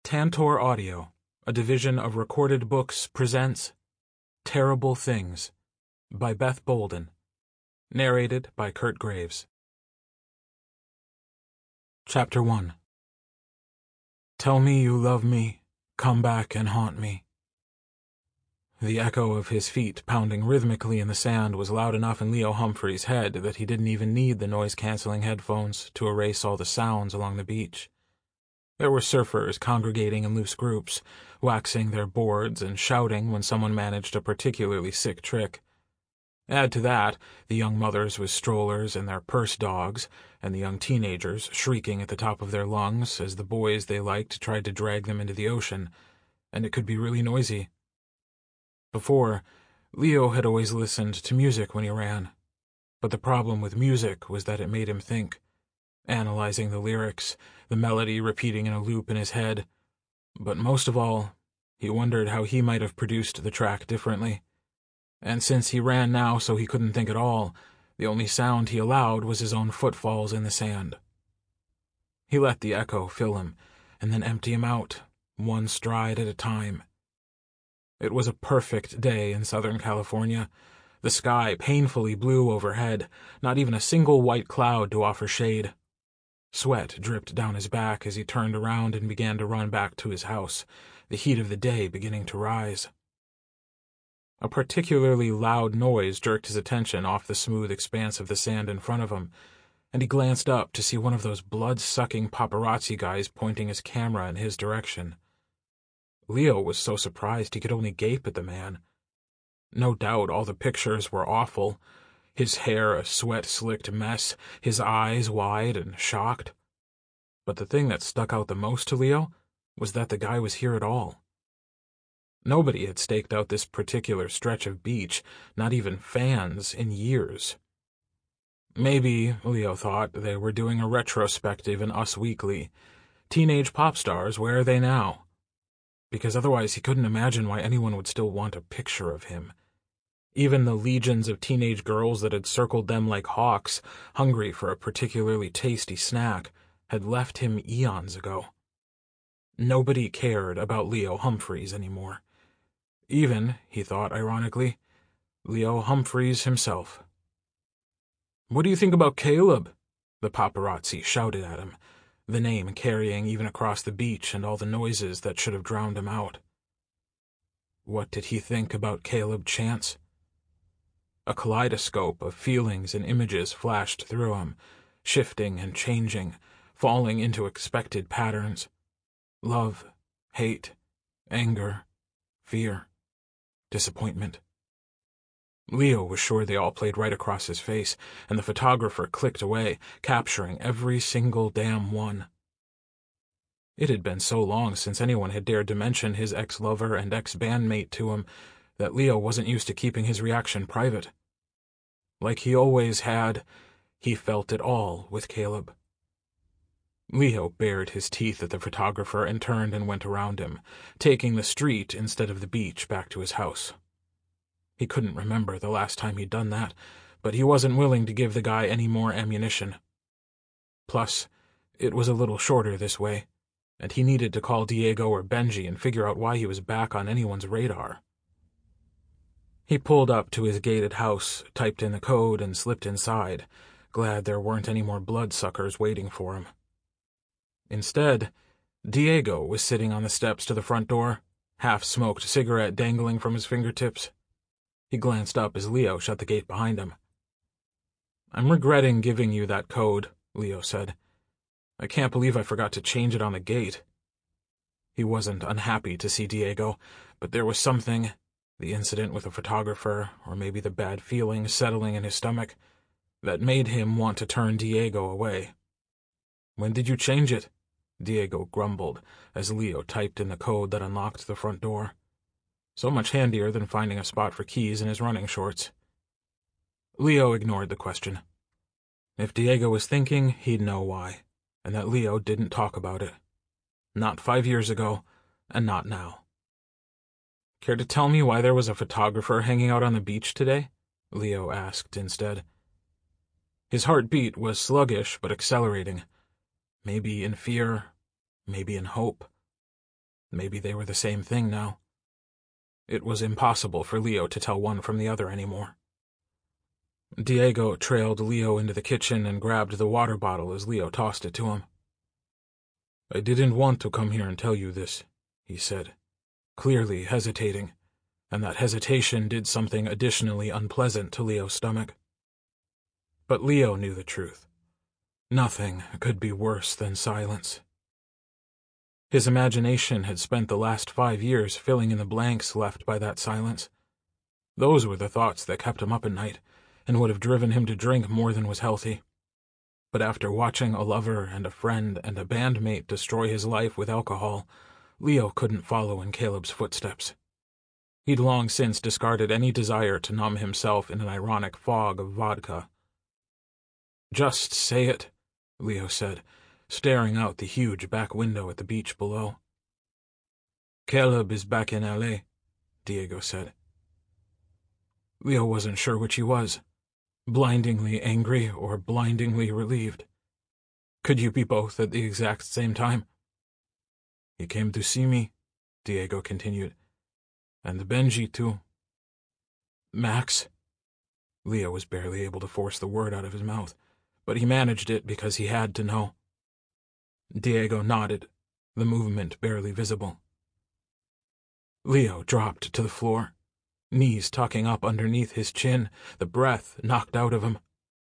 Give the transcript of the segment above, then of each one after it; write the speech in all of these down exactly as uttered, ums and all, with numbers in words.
Tantor Audio, a division of Recorded Books, presents Terrible Things by Beth Bolden. Narrated by Kurt Graves. Chapter one. Tell me you love me, come back and haunt me. The echo of his feet pounding rhythmically in the sand was loud enough in Leo Humphrey's head that he didn't even need the noise-canceling headphones to erase all the sounds along the beach. There were surfers congregating in loose groups, waxing their boards and shouting when someone managed a particularly sick trick. Add to that the young mothers with strollers and their purse dogs, and the young teenagers shrieking at the top of their lungs as the boys they liked tried to drag them into the ocean, and it could be really noisy. Before, Leo had always listened to music when he ran, but the problem with music was that it made him think, analyzing the lyrics, the melody repeating in a loop in his head. But most of all, he wondered how he might have produced the track differently. And since he ran now so he couldn't think at all, the only sound he allowed was his own footfalls in the sand. He let the echo fill him, and then empty him out, one stride at a time. It was a perfect day in Southern California. The sky painfully blue overhead, not even a single white cloud to offer shade. Sweat dripped down his back as he turned around and began to run back to his house, the heat of the day beginning to rise. A particularly loud noise jerked his attention off the smooth expanse of the sand in front of him, and he glanced up to see one of those blood-sucking paparazzi guys pointing his camera in his direction. Leo was so surprised he could only gape at the man. No doubt all the pictures were awful, his hair a sweat-slicked mess, his eyes wide and shocked. But the thing that stuck out the most to Leo was that the guy was here at all. Nobody had staked out this particular stretch of beach, not even fans, in years. Maybe, Leo thought, they were doing a retrospective in Us Weekly. Teenage pop stars, where are they now? Because otherwise he couldn't imagine why anyone would still want a picture of him. Even the legions of teenage girls that had circled them like hawks, hungry for a particularly tasty snack, had left him eons ago. Nobody cared about Leo Humphreys anymore. Even, he thought ironically, Leo Humphreys himself. "What do you think about Caleb?" the paparazzi shouted at him, the name carrying even across the beach and all the noises that should have drowned him out. What did he think about Caleb Chance? A kaleidoscope of feelings and images flashed through him, shifting and changing, falling into expected patterns. Love, hate, anger, fear, disappointment. Leo was sure they all played right across his face, and the photographer clicked away, capturing every single damn one. It had been so long since anyone had dared to mention his ex-lover and ex-bandmate to him that Leo wasn't used to keeping his reaction private. Like he always had, he felt it all with Caleb. Leo bared his teeth at the photographer and turned and went around him, taking the street instead of the beach back to his house. He couldn't remember the last time he'd done that, but he wasn't willing to give the guy any more ammunition. Plus, it was a little shorter this way, and he needed to call Diego or Benji and figure out why he was back on anyone's radar. He pulled up to his gated house, typed in the code, and slipped inside, glad there weren't any more bloodsuckers waiting for him. Instead, Diego was sitting on the steps to the front door, half-smoked cigarette dangling from his fingertips. He glanced up as Leo shut the gate behind him. "I'm regretting giving you that code," Leo said. "I can't believe I forgot to change it on the gate." He wasn't unhappy to see Diego, but there was something, the incident with the photographer, or maybe the bad feeling settling in his stomach, that made him want to turn Diego away. "When did you change it?" Diego grumbled as Leo typed in the code that unlocked the front door. So much handier than finding a spot for keys in his running shorts. Leo ignored the question. If Diego was thinking, he'd know why, and that Leo didn't talk about it. Not five years ago, and not now. "Care to tell me why there was a photographer hanging out on the beach today?" Leo asked instead. His heartbeat was sluggish but accelerating. Maybe in fear, maybe in hope. Maybe they were the same thing now. It was impossible for Leo to tell one from the other anymore. Diego trailed Leo into the kitchen and grabbed the water bottle as Leo tossed it to him. "I didn't want to come here and tell you this," he said, clearly hesitating, and that hesitation did something additionally unpleasant to Leo's stomach. But Leo knew the truth. Nothing could be worse than silence. His imagination had spent the last five years filling in the blanks left by that silence. Those were the thoughts that kept him up at night, and would have driven him to drink more than was healthy. But after watching a lover and a friend and a bandmate destroy his life with alcohol, Leo couldn't follow in Caleb's footsteps. He'd long since discarded any desire to numb himself in an ironic fog of vodka. "Just say it," Leo said, staring out the huge back window at the beach below. "Caleb is back in L A, Diego said. Leo wasn't sure which he was, blindingly angry or blindingly relieved. Could you be both at the exact same time? "He came to see me," Diego continued. "And Benji, too." "Max?" Leo was barely able to force the word out of his mouth, but he managed it because he had to know. Diego nodded, the movement barely visible. Leo dropped to the floor, knees tucking up underneath his chin, the breath knocked out of him.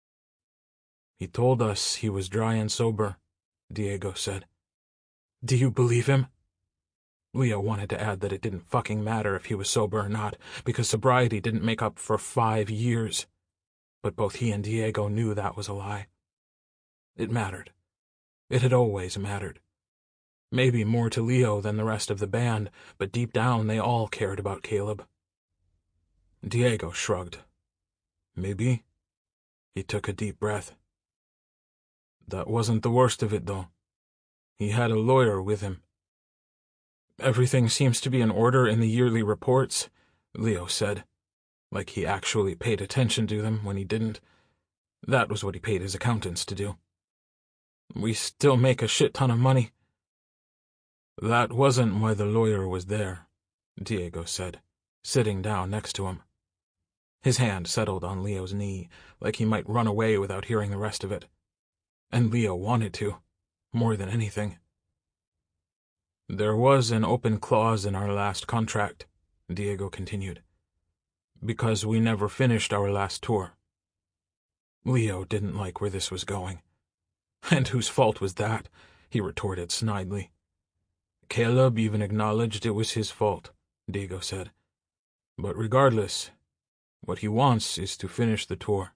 "He told us he was dry and sober," Diego said. "Do you believe him?" Leo wanted to add that it didn't fucking matter if he was sober or not, because sobriety didn't make up for five years. But both he and Diego knew that was a lie. It mattered. It had always mattered. Maybe more to Leo than the rest of the band, but deep down they all cared about Caleb. Diego shrugged. "Maybe." He took a deep breath. "That wasn't the worst of it, though. He had a lawyer with him." "Everything seems to be in order in the yearly reports," Leo said, like he actually paid attention to them when he didn't. That was what he paid his accountants to do. "We still make a shit ton of money." "That wasn't why the lawyer was there," Diego said, sitting down next to him. His hand settled on Leo's knee, like he might run away without hearing the rest of it. And Leo wanted to, more than anything. "There was an open clause in our last contract," Diego continued, "because we never finished our last tour." Leo didn't like where this was going. "And whose fault was that?" he retorted snidely. "Caleb even acknowledged it was his fault," Diego said. "But regardless, what he wants is to finish the tour."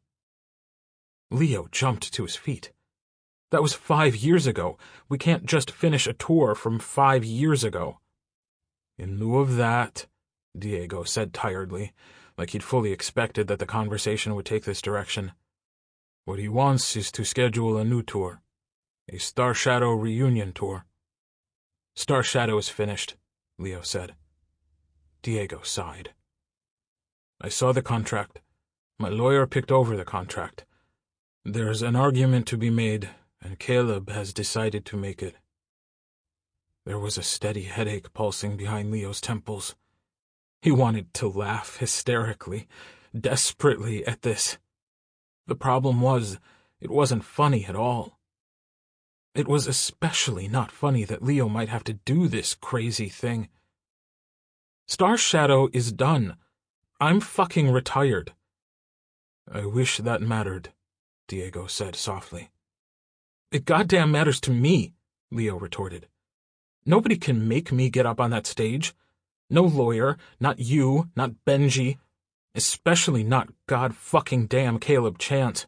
Leo jumped to his feet. "That was five years ago. We can't just finish a tour from five years ago." "In lieu of that," Diego said tiredly, like he'd fully expected that the conversation would take this direction, "what he wants is to schedule a new tour, a Star Shadow reunion tour." "Star Shadow is finished," Leo said. Diego sighed. "I saw the contract. My lawyer picked over the contract. There's an argument to be made, and Caleb has decided to make it." There was a steady headache pulsing behind Leo's temples. He wanted to laugh hysterically, desperately at this. The problem was, it wasn't funny at all. It was especially not funny that Leo might have to do this crazy thing. "Star Shadow is done. I'm fucking retired." "I wish that mattered," Diego said softly. "It goddamn matters to me," Leo retorted. "Nobody can make me get up on that stage. No lawyer, not you, not Benji, especially not god-fucking-damn Caleb Chant."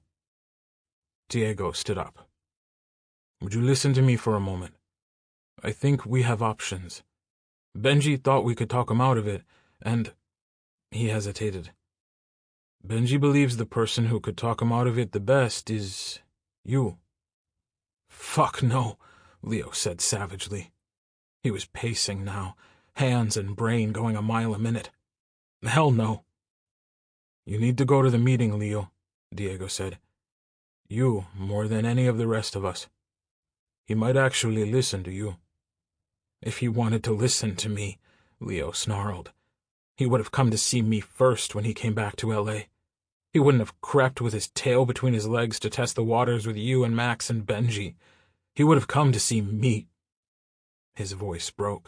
Diego stood up. "Would you listen to me for a moment? I think we have options. Benji thought we could talk him out of it, and—" He hesitated. "Benji believes the person who could talk him out of it the best is... you." "Fuck no," Leo said savagely. He was pacing now, hands and brain going a mile a minute. "Hell no." "You need to go to the meeting, Leo," Diego said. "You more than any of the rest of us. He might actually listen to you." If he wanted to listen to me, Leo snarled, he would have come to see me first when he came back to L A. He wouldn't have crept with his tail between his legs to test the waters with you and Max and Benji. He would have come to see me. His voice broke.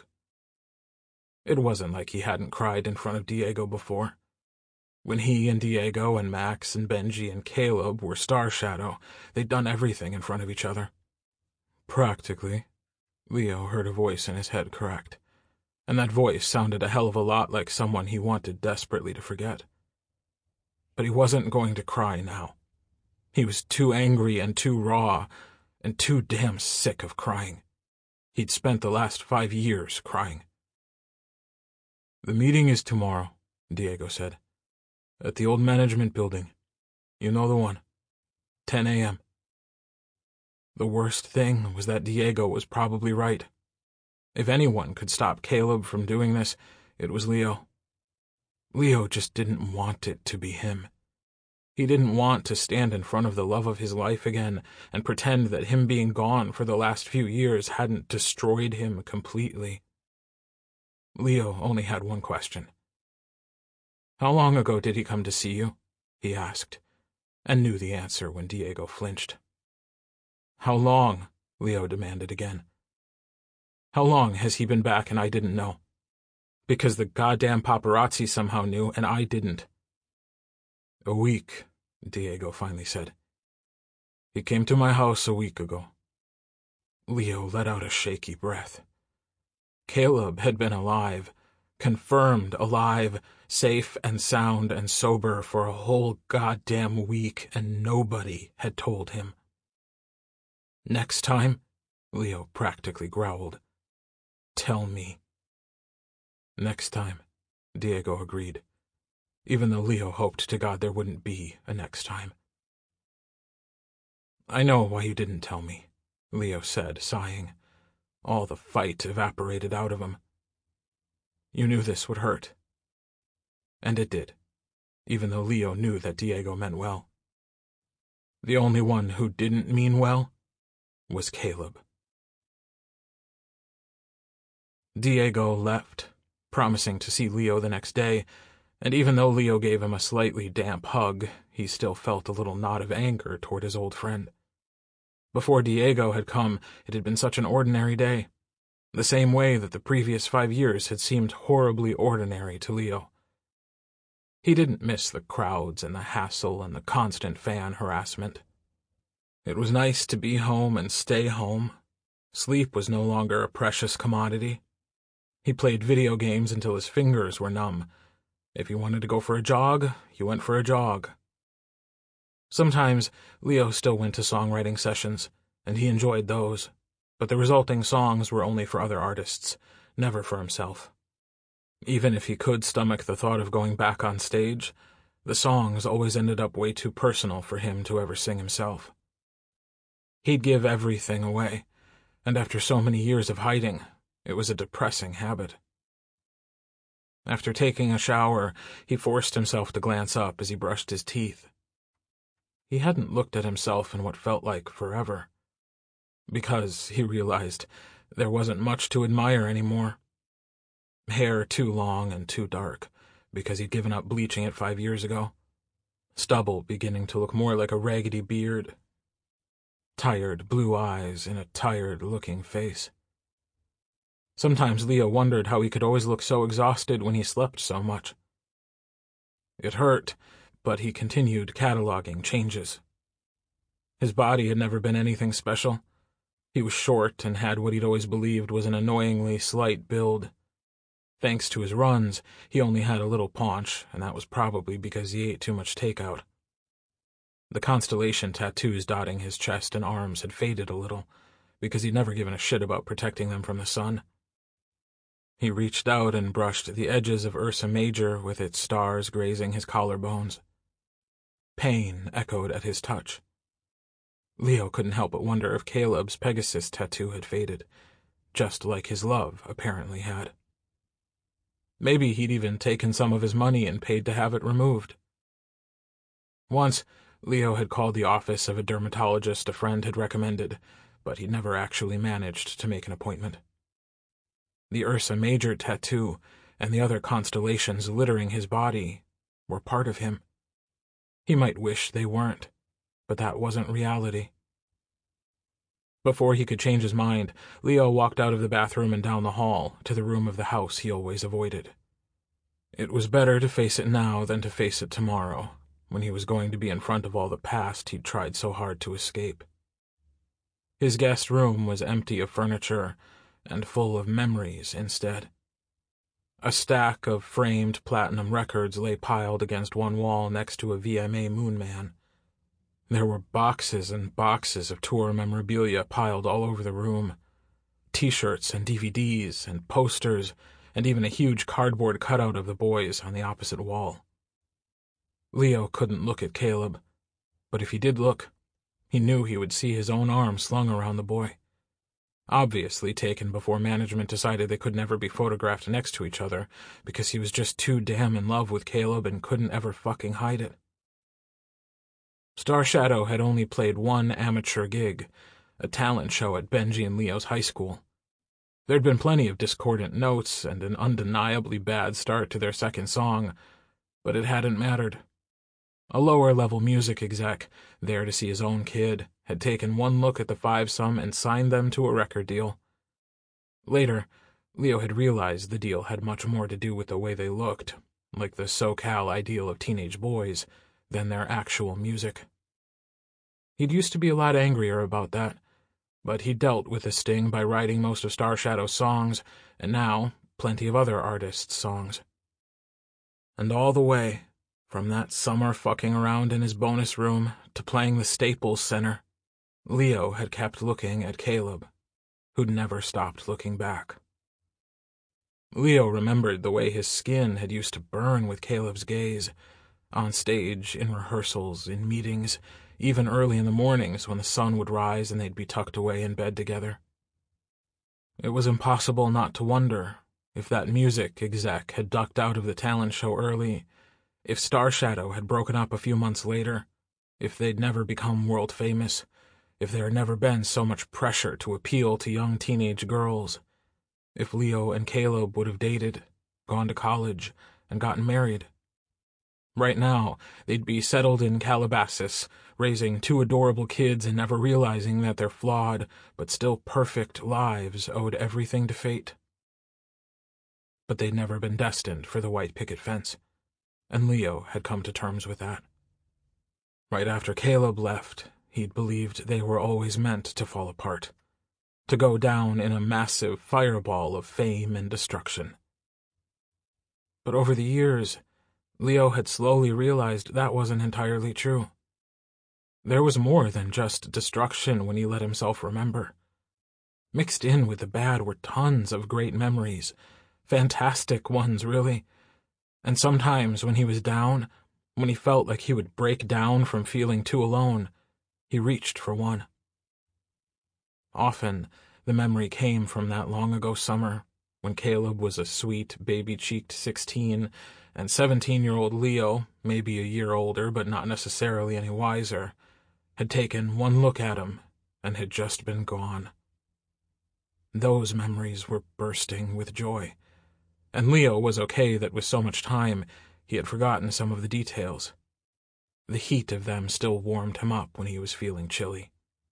It wasn't like he hadn't cried in front of Diego before. When he and Diego and Max and Benji and Caleb were Star Shadow, they'd done everything in front of each other. Practically, Leo heard a voice in his head correct, and that voice sounded a hell of a lot like someone he wanted desperately to forget. But he wasn't going to cry now. He was too angry and too raw, and too damn sick of crying. He'd spent the last five years crying. "The meeting is tomorrow," Diego said. "At the old management building. You know the one. ten a m The worst thing was that Diego was probably right. If anyone could stop Caleb from doing this, it was Leo. Leo just didn't want it to be him. He didn't want to stand in front of the love of his life again and pretend that him being gone for the last few years hadn't destroyed him completely. Leo only had one question. "How long ago did he come to see you?" he asked, and knew the answer when Diego flinched. "How long?" Leo demanded again. "How long has he been back and I didn't know? Because the goddamn paparazzi somehow knew and I didn't." "A week," Diego finally said. "He came to my house a week ago." Leo let out a shaky breath. Caleb had been alive, confirmed alive, safe and sound and sober for a whole goddamn week, and nobody had told him. "Next time," Leo practically growled, "tell me." "Next time," Diego agreed, even though Leo hoped to God there wouldn't be a next time. "I know why you didn't tell me," Leo said, sighing. All the fight evaporated out of him. "You knew this would hurt." And it did, even though Leo knew that Diego meant well. The only one who didn't mean well was Caleb. Diego left, promising to see Leo the next day, and even though Leo gave him a slightly damp hug, he still felt a little knot of anger toward his old friend. Before Diego had come, it had been such an ordinary day, the same way that the previous five years had seemed horribly ordinary to Leo. He didn't miss the crowds and the hassle and the constant fan harassment. It was nice to be home and stay home. Sleep was no longer a precious commodity. He played video games until his fingers were numb. If he wanted to go for a jog, he went for a jog. Sometimes Leo still went to songwriting sessions, and he enjoyed those, but the resulting songs were only for other artists, never for himself. Even if he could stomach the thought of going back on stage, the songs always ended up way too personal for him to ever sing himself. He'd give everything away, and after so many years of hiding, it was a depressing habit. After taking a shower, he forced himself to glance up as he brushed his teeth. He hadn't looked at himself in what felt like forever, because, he realized, there wasn't much to admire anymore. Hair too long and too dark, because he'd given up bleaching it five years ago. Stubble beginning to look more like a raggedy beard. Tired blue eyes in a tired-looking face. Sometimes Leo wondered how he could always look so exhausted when he slept so much. It hurt, but he continued cataloging changes. His body had never been anything special. He was short and had what he'd always believed was an annoyingly slight build. Thanks to his runs, he only had a little paunch, and that was probably because he ate too much takeout. The constellation tattoos dotting his chest and arms had faded a little, because he'd never given a shit about protecting them from the sun. He reached out and brushed the edges of Ursa Major with its stars grazing his collarbones. Pain echoed at his touch. Leo couldn't help but wonder if Caleb's Pegasus tattoo had faded, just like his love apparently had. Maybe he'd even taken some of his money and paid to have it removed. Once, Leo had called the office of a dermatologist a friend had recommended, but he'd never actually managed to make an appointment. The Ursa Major tattoo and the other constellations littering his body were part of him. He might wish they weren't, but that wasn't reality. Before he could change his mind, Leo walked out of the bathroom and down the hall to the room of the house he always avoided. It was better to face it now than to face it tomorrow, when he was going to be in front of all the past he'd tried so hard to escape. His guest room was empty of furniture and full of memories instead. A stack of framed platinum records lay piled against one wall next to a V M A Moon Man. There were boxes and boxes of tour memorabilia piled all over the room. T-shirts and D V Ds and posters, and even a huge cardboard cutout of the boys on the opposite wall. Leo couldn't look at Caleb, but if he did look, he knew he would see his own arm slung around the boy. Obviously taken before management decided they could never be photographed next to each other because he was just too damn in love with Caleb and couldn't ever fucking hide it. Star Shadow had only played one amateur gig, a talent show at Benji and Leo's high school. There'd been plenty of discordant notes and an undeniably bad start to their second song, but it hadn't mattered. A lower-level music exec, there to see his own kid, had taken one look at the five-some and signed them to a record deal. Later, Leo had realized the deal had much more to do with the way they looked, like the SoCal ideal of teenage boys, than their actual music. He'd used to be a lot angrier about that, but he dealt with the sting by writing most of Star Shadow's songs, and now plenty of other artists' songs. And all the way, from that summer fucking around in his bonus room to playing the Staples Center, Leo had kept looking at Caleb, who'd never stopped looking back. Leo remembered the way his skin had used to burn with Caleb's gaze, on stage, in rehearsals, in meetings, even early in the mornings when the sun would rise and they'd be tucked away in bed together. It was impossible not to wonder if that music exec had ducked out of the talent show early, if Star Shadow had broken up a few months later, if they'd never become world famous, if there had never been so much pressure to appeal to young teenage girls, if Leo and Caleb would have dated, gone to college, and gotten married. Right now, they'd be settled in Calabasas, raising two adorable kids and never realizing that their flawed, but still perfect lives owed everything to fate. But they'd never been destined for the white picket fence, and Leo had come to terms with that. Right after Caleb left, he'd believed they were always meant to fall apart, to go down in a massive fireball of fame and destruction. But over the years, Leo had slowly realized that wasn't entirely true. There was more than just destruction when he let himself remember. Mixed in with the bad were tons of great memories, fantastic ones, really. And sometimes when he was down, when he felt like he would break down from feeling too alone, he reached for one. Often, the memory came from that long-ago summer, when Caleb was a sweet, baby-cheeked sixteen, and seventeen-year-old Leo, maybe a year older but not necessarily any wiser, had taken one look at him and had just been gone. Those memories were bursting with joy, and Leo was okay that with so much time he had forgotten some of the details. The heat of them still warmed him up when he was feeling chilly.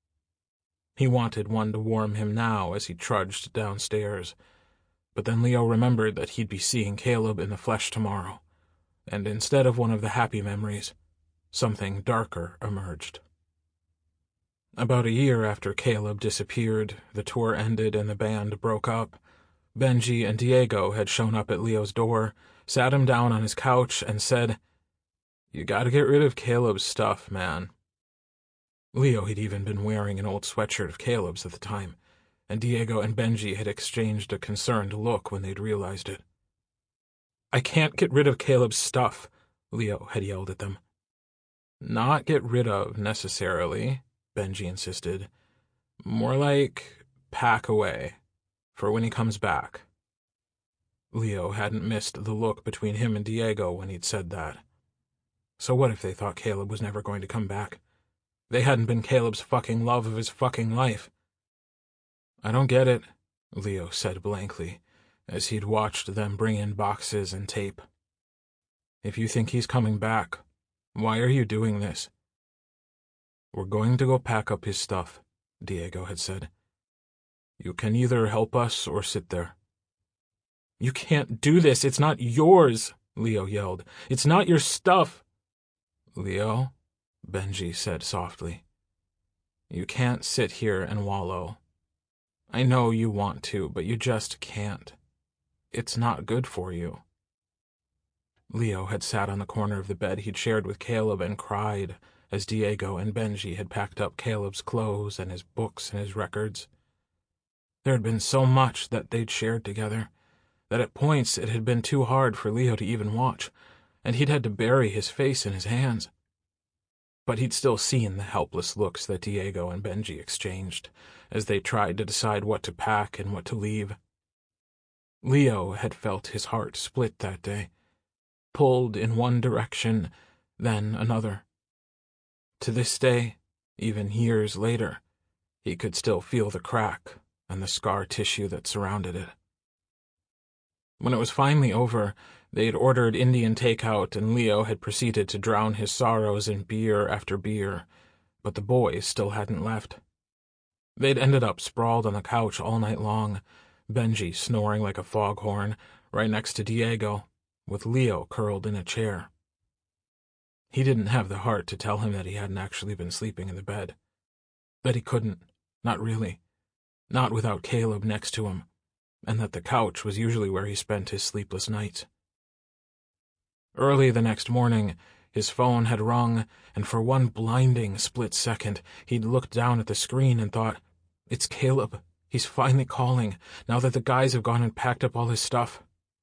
He wanted one to warm him now as he trudged downstairs, but then Leo remembered that he'd be seeing Caleb in the flesh tomorrow, and instead of one of the happy memories, something darker emerged. About a year after Caleb disappeared, the tour ended and the band broke up, Benji and Diego had shown up at Leo's door, sat him down on his couch, and said, "You gotta get rid of Caleb's stuff, man." Leo had even been wearing an old sweatshirt of Caleb's at the time, and Diego and Benji had exchanged a concerned look when they'd realized it. "I can't get rid of Caleb's stuff," Leo had yelled at them. "Not get rid of, necessarily," Benji insisted. "More like pack away, for when he comes back." Leo hadn't missed the look between him and Diego when he'd said that. So what if they thought Caleb was never going to come back? They hadn't been Caleb's fucking love of his fucking life. "I don't get it," Leo said blankly. as he'd watched them bring in boxes and tape. "If you think he's coming back, why are you doing this?" "We're going to go pack up his stuff," Diego had said. "You can either help us or sit there." "You can't do this. It's not yours," Leo yelled. "It's not your stuff." "Leo," Benji said softly, "you can't sit here and wallow. I know you want to, but you just can't. It's not good for you." Leo had sat on the corner of the bed he'd shared with Caleb and cried as Diego and Benji had packed up Caleb's clothes and his books and his records. There had been so much that they'd shared together, that at points it had been too hard for Leo to even watch, and he'd had to bury his face in his hands. But he'd still seen the helpless looks that Diego and Benji exchanged as they tried to decide what to pack and what to leave. Leo had felt his heart split that day, pulled in one direction, then another. To this day, even years later, he could still feel the crack and the scar tissue that surrounded it. When it was finally over, they'd ordered Indian takeout and Leo had proceeded to drown his sorrows in beer after beer, but the boys still hadn't left. They'd ended up sprawled on the couch all night long, Benji snoring like a foghorn, right next to Diego, with Leo curled in a chair. He didn't have the heart to tell him that he hadn't actually been sleeping in the bed. That he couldn't, not really, not without Caleb next to him, and that the couch was usually where he spent his sleepless nights. Early the next morning, his phone had rung, and for one blinding split second, he'd looked down at the screen and thought, "It's Caleb. He's finally calling, now that the guys have gone and packed up all his stuff."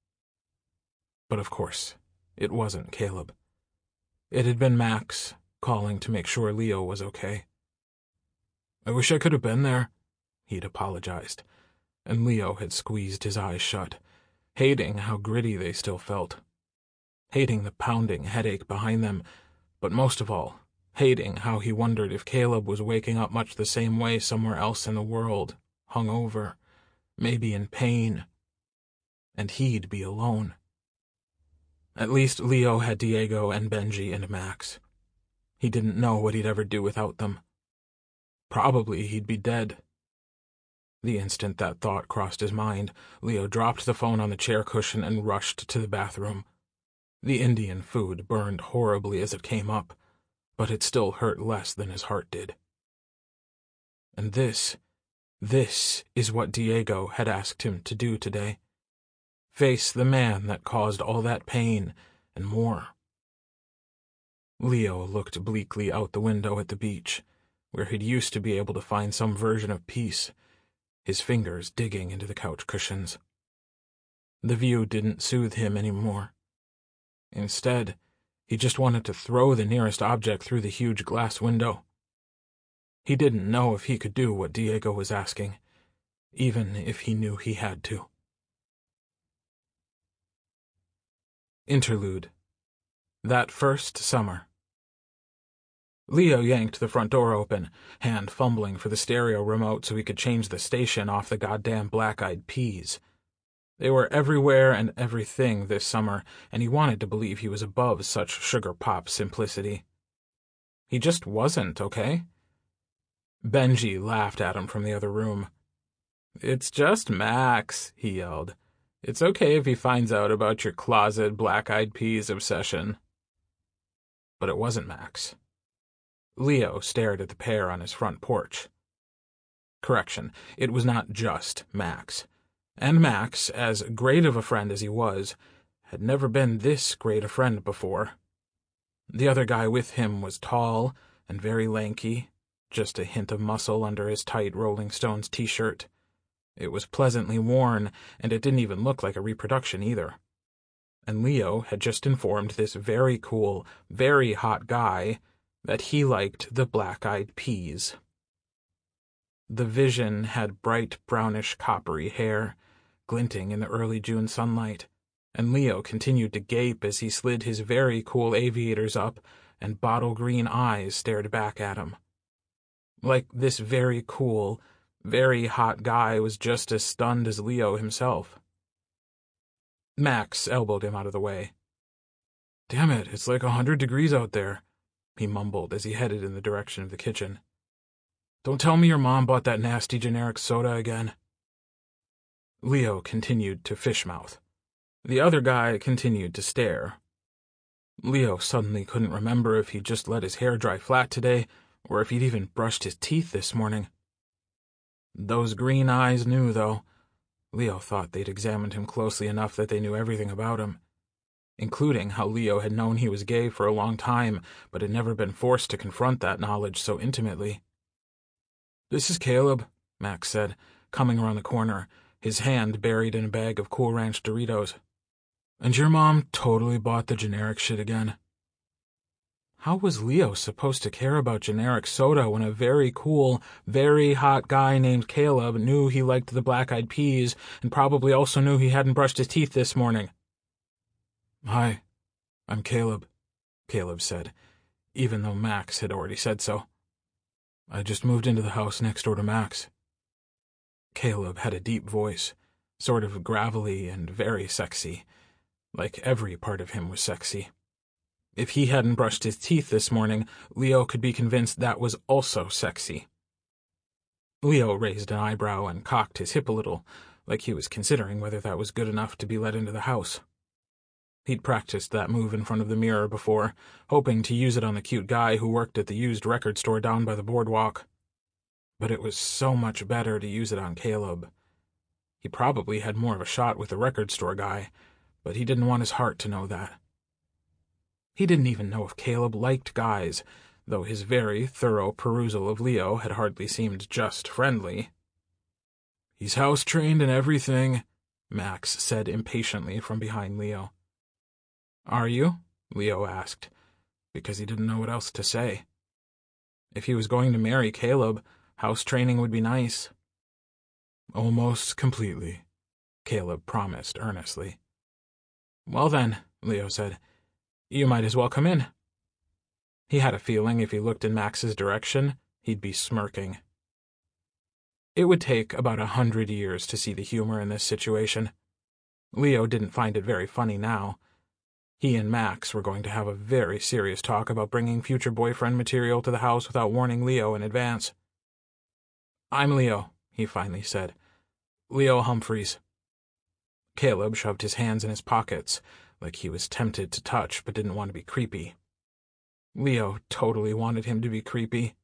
But of course, it wasn't Caleb. It had been Max, calling to make sure Leo was okay. "I wish I could have been there," he'd apologized, and Leo had squeezed his eyes shut, hating how gritty they still felt. Hating the pounding headache behind them, but most of all, hating how he wondered if Caleb was waking up much the same way somewhere else in the world, hungover, maybe in pain, and he'd be alone. At least Leo had Diego and Benji and Max. He didn't know what he'd ever do without them. Probably he'd be dead. The instant that thought crossed his mind, Leo dropped the phone on the chair cushion and rushed to the bathroom. The Indian food burned horribly as it came up, but it still hurt less than his heart did. And this, this is what Diego had asked him to do today. Face the man that caused all that pain and more. Leo looked bleakly out the window at the beach, where he'd used to be able to find some version of peace, his fingers digging into the couch cushions. The view didn't soothe him anymore. Instead, he just wanted to throw the nearest object through the huge glass window. He didn't know if he could do what Diego was asking, even if he knew he had to. Interlude. That first summer. Leo yanked the front door open, hand fumbling for the stereo remote so he could change the station off the goddamn Black-Eyed Peas. They were everywhere and everything this summer, and he wanted to believe he was above such sugar-pop simplicity. He just wasn't, okay? Benji laughed at him from the other room. "It's just Max," he yelled. "It's okay if he finds out about your closet Black-Eyed Peas obsession." But it wasn't Max. Leo stared at the pair on his front porch. Correction, it was not just Max. And Max, as great of a friend as he was, had never been this great a friend before. The other guy with him was tall and very lanky, just a hint of muscle under his tight Rolling Stones t-shirt. It was pleasantly worn, and it didn't even look like a reproduction either. And Leo had just informed this very cool, very hot guy that he liked the Black-Eyed Peas. The Vision had bright brownish coppery hair, glinting in the early June sunlight, and Leo continued to gape as he slid his very cool aviators up and bottle-green eyes stared back at him. Like this very cool, very hot guy was just as stunned as Leo himself. Max elbowed him out of the way. "Damn it, it's like a hundred degrees out there," he mumbled as he headed in the direction of the kitchen. "Don't tell me your mom bought that nasty generic soda again." Leo continued to fishmouth. The other guy continued to stare. Leo suddenly couldn't remember if he'd just let his hair dry flat today, or if he'd even brushed his teeth this morning. Those green eyes knew, though. Leo thought they'd examined him closely enough that they knew everything about him, including how Leo had known he was gay for a long time, but had never been forced to confront that knowledge so intimately. "This is Caleb," Max said, coming around the corner, his hand buried in a bag of Cool Ranch Doritos. "And your mom totally bought the generic shit again." How was Leo supposed to care about generic soda when a very cool, very hot guy named Caleb knew he liked the black-eyed peas and probably also knew he hadn't brushed his teeth this morning? "Hi, I'm Caleb," Caleb said, even though Max had already said so. "I just moved into the house next door to Max." Caleb had a deep voice, sort of gravelly and very sexy, like every part of him was sexy. If he hadn't brushed his teeth this morning, Leo could be convinced that was also sexy. Leo raised an eyebrow and cocked his hip a little, like he was considering whether that was good enough to be let into the house. He'd practiced that move in front of the mirror before, hoping to use it on the cute guy who worked at the used record store down by the boardwalk. But it was so much better to use it on Caleb. He probably had more of a shot with the record store guy, but he didn't want his heart to know that. He didn't even know if Caleb liked guys, though his very thorough perusal of Leo had hardly seemed just friendly. "He's house-trained and everything," Max said impatiently from behind Leo. "Are you?" Leo asked, because he didn't know what else to say. If he was going to marry Caleb, house training would be nice. "Almost completely," Caleb promised earnestly. "Well then," Leo said, "you might as well come in." He had a feeling if he looked in Max's direction, he'd be smirking. It would take about a hundred years to see the humor in this situation. Leo didn't find it very funny now. He and Max were going to have a very serious talk about bringing future boyfriend material to the house without warning Leo in advance. "I'm Leo," he finally said. "Leo Humphreys." Caleb shoved his hands in his pockets, like he was tempted to touch but didn't want to be creepy. Leo totally wanted him to be creepy.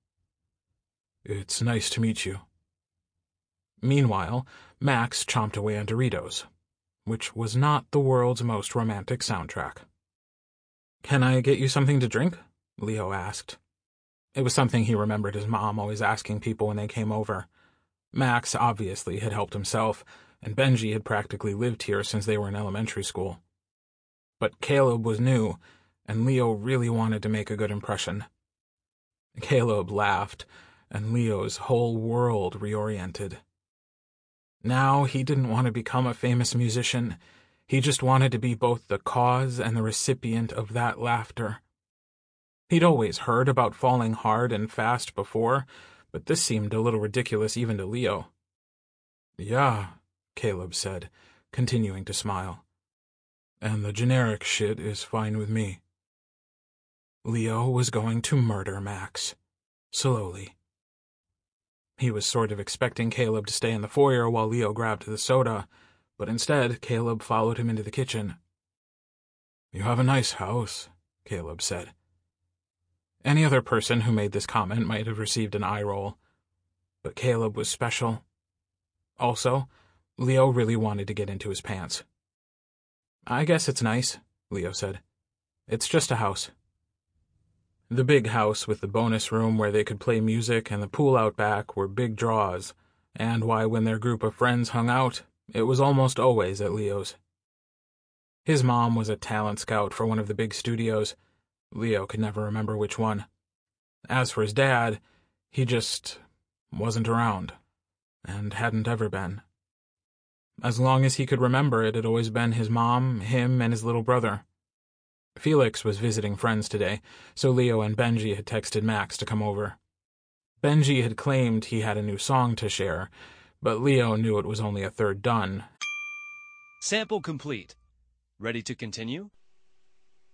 "It's nice to meet you." Meanwhile, Max chomped away on Doritos, which was not the world's most romantic soundtrack. "Can I get you something to drink?" Leo asked. It was something he remembered his mom always asking people when they came over. Max obviously had helped himself, and Benji had practically lived here since they were in elementary school. But Caleb was new, and Leo really wanted to make a good impression. Caleb laughed, and Leo's whole world reoriented. Now he didn't want to become a famous musician. He just wanted to be both the cause and the recipient of that laughter. He'd always heard about falling hard and fast before, but this seemed a little ridiculous even to Leo. "Yeah," Caleb said, continuing to smile. "And the generic shit is fine with me." Leo was going to murder Max. Slowly. He was sort of expecting Caleb to stay in the foyer while Leo grabbed the soda, but instead Caleb followed him into the kitchen. "You have a nice house," Caleb said. Any other person who made this comment might have received an eye roll, but Caleb was special. Also, Leo really wanted to get into his pants. "I guess it's nice," Leo said. "It's just a house." The big house with the bonus room where they could play music and the pool out back were big draws, and why when their group of friends hung out, it was almost always at Leo's. His mom was a talent scout for one of the big studios. Leo could never remember which one. As for his dad, he just wasn't around, and hadn't ever been. As long as he could remember, it had always been his mom, him, and his little brother. Felix was visiting friends today, so Leo and Benji had texted Max to come over. Benji had claimed he had a new song to share, but Leo knew it was only a third done. Sample complete. Ready to continue?